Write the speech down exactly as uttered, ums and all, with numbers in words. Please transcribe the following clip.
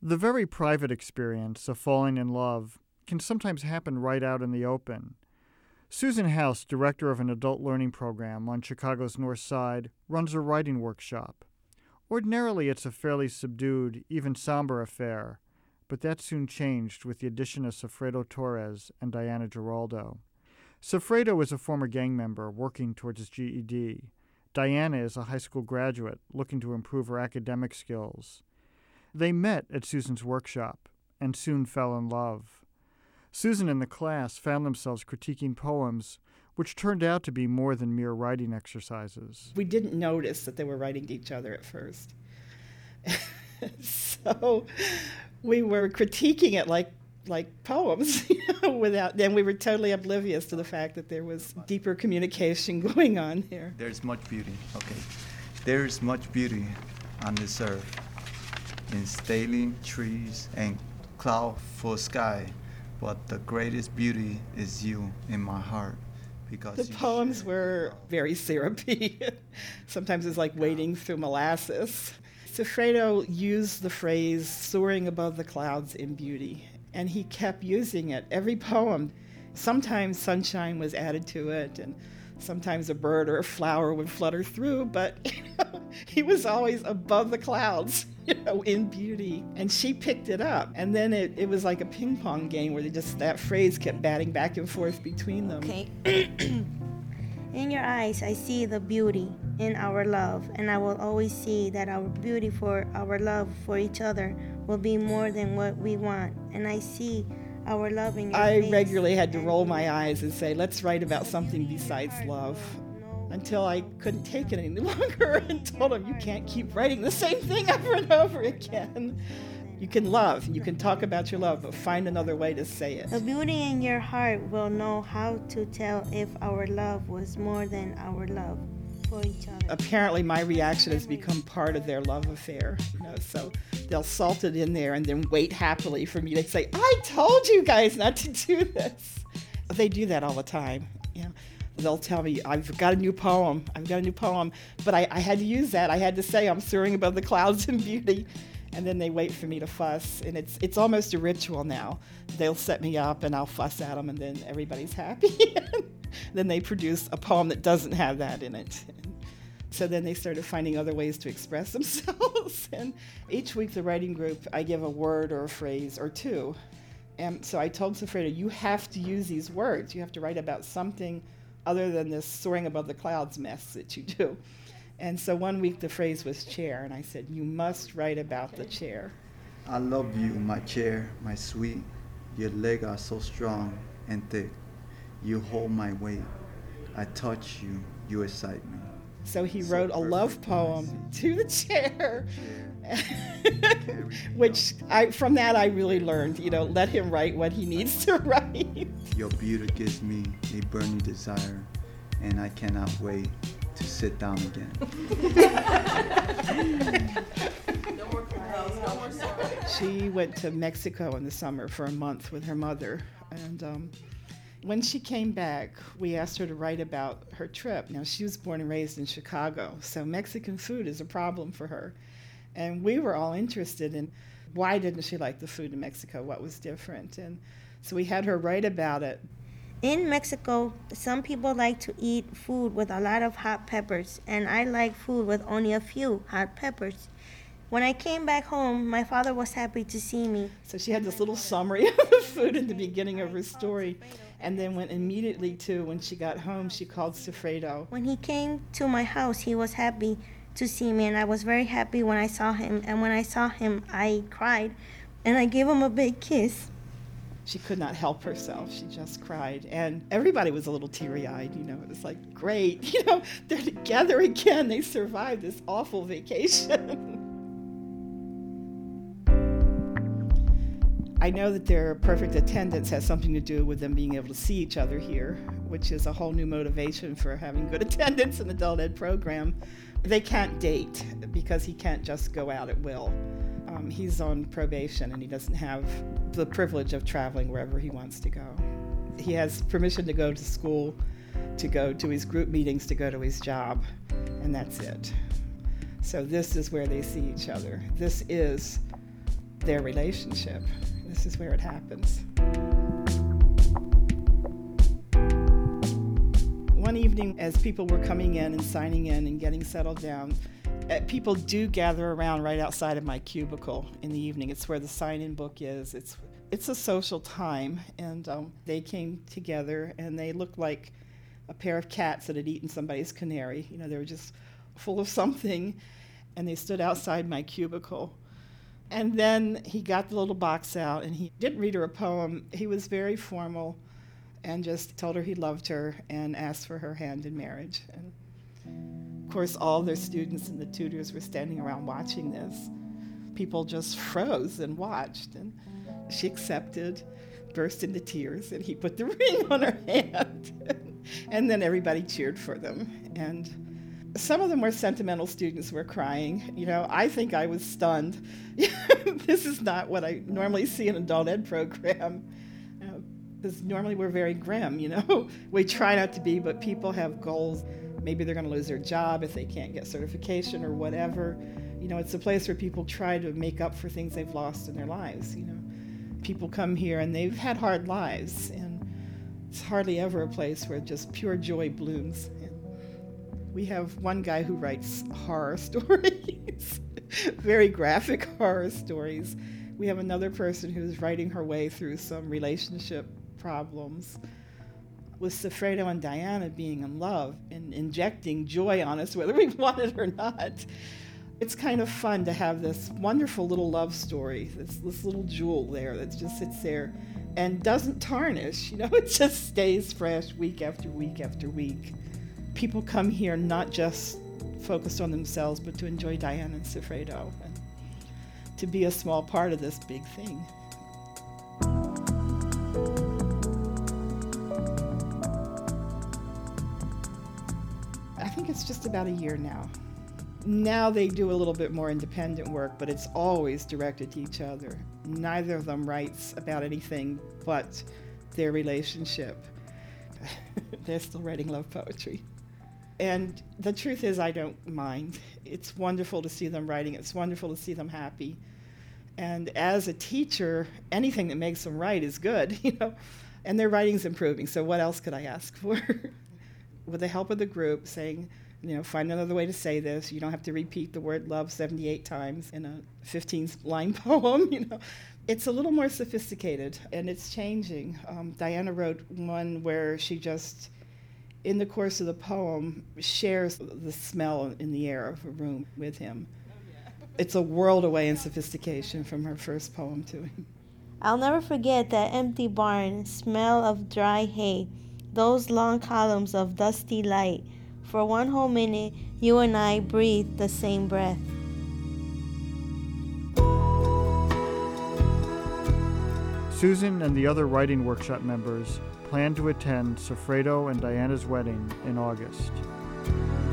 The very private experience of falling in love can sometimes happen right out in the open. Susan House, director of an adult learning program on Chicago's North Side, runs a writing workshop. Ordinarily, it's a fairly subdued, even somber affair, but that soon changed with the addition of Sofredo Torres and Diana Giraldo. Sofredo is a former gang member working towards his G E D. Diana is a high school graduate looking to improve her academic skills. They met at Susan's workshop and soon fell in love. Susan and the class found themselves critiquing poems which turned out to be more than mere writing exercises. We didn't notice that they were writing to each other at first. So we were critiquing it like like poems, you know, without, then we were totally oblivious to the fact that there was deeper communication going on here. There's much beauty, okay. There's much beauty on this earth, in stately trees and cloudful sky, but the greatest beauty is you in my heart. Because the poems share. Were very syrupy. Sometimes it's like wading through molasses. Sofredo used the phrase soaring above the clouds in beauty, and he kept using it. Every poem, sometimes sunshine was added to it, and sometimes a bird or a flower would flutter through, but you know, he was always above the clouds, you know, in beauty. And she picked it up, and then it, it was like a ping pong game where they just that phrase kept batting back and forth between them. Okay. In your eyes, I see the beauty in our love, and I will always see that our beauty for our love for each other will be more than what we want. And I see our love in your I face. regularly had to roll my eyes and say, let's write about something besides love, until I couldn't take it any longer and told him, you can't keep writing the same thing over and over again. You can love, you can talk about your love, but find another way to say it. The beauty in your heart will know how to tell if our love was more than our love for each other. Apparently my reaction has become part of their love affair, you know, so they'll salt it in there and then wait happily for me to say, I told you guys not to do this. They do that all the time, you know. They'll tell me, I've got a new poem, I've got a new poem, but I, I had to use that. I had to say I'm soaring above the clouds in beauty. And then they wait for me to fuss, and it's it's almost a ritual now. They'll set me up, and I'll fuss at them, and then everybody's happy. Then they produce a poem that doesn't have that in it. So then they started finding other ways to express themselves. And each week, the writing group, I give a word or a phrase or two. And so I told Sofredo, you have to use these words. You have to write about something other than this soaring above the clouds mess that you do. And so one week the phrase was chair, and I said, you must write about the chair. I love you, my chair, my sweet. Your legs are so strong and thick. You hold my weight. I touch you, you excite me. So he So wrote a love perfect. poem to the chair, Chair. which I, from that I really learned, you know, let him write what he needs to write. Your beauty gives me a burning desire, and I cannot wait to sit down again. She went to Mexico in the summer for a month with her mother, and um, when she came back, we asked her to write about her trip. Now, she was born and raised in Chicago, so Mexican food is a problem for her. And we were all interested in why didn't she like the food in Mexico, what was different. And so we had her write about it. In Mexico, some people like to eat food with a lot of hot peppers, and I like food with only a few hot peppers. When I came back home, my father was happy to see me. So she had this little summary of the food in the beginning of her story, and then went immediately to, when she got home, she called Sofredo. When he came to my house, he was happy to see me, and I was very happy when I saw him. And when I saw him, I cried, and I gave him a big kiss. She could not help herself. She just cried. And everybody was a little teary-eyed, you know. It was like, great, you know, they're together again. They survived this awful vacation. I know that their perfect attendance has something to do with them being able to see each other here, which is a whole new motivation for having good attendance in the adult ed program. They can't date because he can't just go out at will. Um, he's on probation and he doesn't have the privilege of traveling wherever he wants to go. He has permission to go to school, to go to his group meetings, to go to his job, and that's it. So this is where they see each other. This is their relationship. This is where it happens. One evening, as people were coming in and signing in and getting settled down, uh, people do gather around right outside of my cubicle in the evening. It's where the sign-in book is. It's it's a social time, and um, they came together, and they looked like a pair of cats that had eaten somebody's canary. You know, they were just full of something, and they stood outside my cubicle. And then he got the little box out, and he didn't read her a poem. He was very formal and just told her he loved her and asked for her hand in marriage. And of course, all their students and the tutors were standing around watching this. People just froze and watched, and she accepted, burst into tears, and he put the ring on her hand. And then everybody cheered for them. And some of them were sentimental students were crying. You know, I think I was stunned. This is not what I normally see in an adult ed program. Because normally we're very grim, you know. We try not to be, but people have goals. Maybe they're going to lose their job if they can't get certification or whatever. You know, it's a place where people try to make up for things they've lost in their lives, you know. People come here and they've had hard lives, and it's hardly ever a place where just pure joy blooms. And we have one guy who writes horror stories, very graphic horror stories. We have another person who's writing her way through some relationship problems, with Sifredo and Diana being in love and injecting joy on us whether we want it or not. It's kind of fun to have this wonderful little love story, this, this little jewel there that just sits there and doesn't tarnish. You know, it just stays fresh week after week after week. People come here not just focused on themselves, but to enjoy Diana and Sifredo and to be a small part of this big thing. I think it's just about a year now. Now they do a little bit more independent work, but it's always directed to each other. Neither of them writes about anything but their relationship. They're still writing love poetry. And the truth is, I don't mind. It's wonderful to see them writing. It's wonderful to see them happy. And as a teacher, anything that makes them write is good, you know. And their writing's improving, so what else could I ask for? With the help of the group, saying, you know, find another way to say this. You don't have to repeat the word love seventy-eight times in a fifteen-line poem, you know. It's a little more sophisticated, and it's changing. Um, Diana wrote one where she just, in the course of the poem, shares the smell in the air of a room with him. Oh, yeah. It's a world away in sophistication from her first poem to him. I'll never forget that empty barn, smell of dry hay, those long columns of dusty light. For one whole minute, you and I breathed the same breath. Susan and the other writing workshop members plan to attend Sifredo and Diana's wedding in August.